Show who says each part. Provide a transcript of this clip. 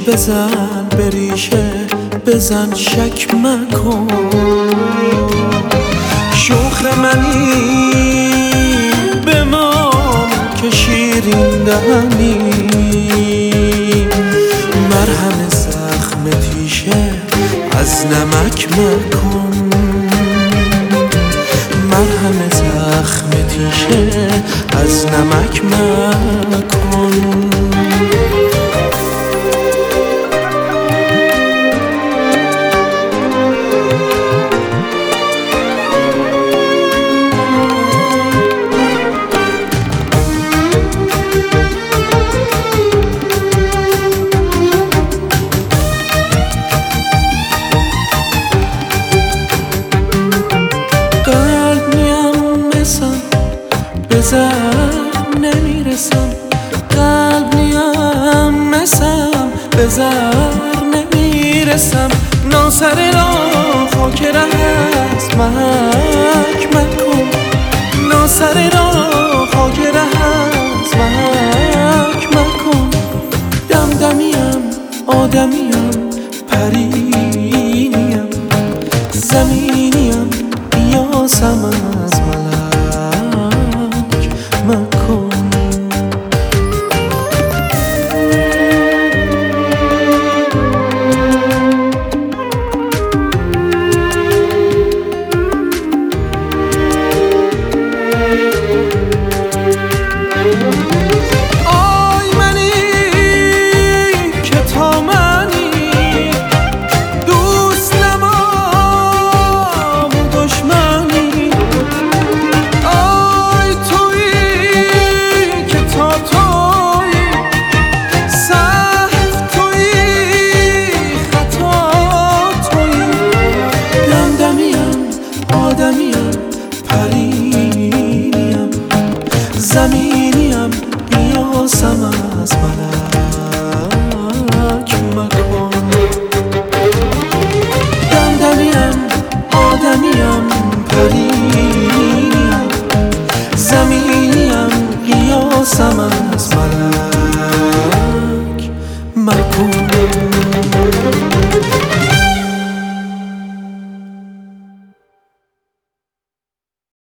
Speaker 1: بزن به ریشه بزن شک مکن شوخ منی بمان که شیرین دهنی مرهم زخم تیشه از نمک مکن مرهم زخم تیشه از نمک مکن بزر نمیرسم قلب نیم مسم بزر نمیرسم ناسر را خاک ره است محک مکن ناسر را خاک ره است محک مکن دمدمیم آدمیم پرینیم زمینیم بیاسم از ملک مکن آی منی که تا منی دوست نمام دشمنی آی تویی که تا تویی سهو تویی خطا تویی دمدمیم آدمیم پرینیم زمینیم بیاسم از ملک مکن دمدمیم آدمیم پرینیم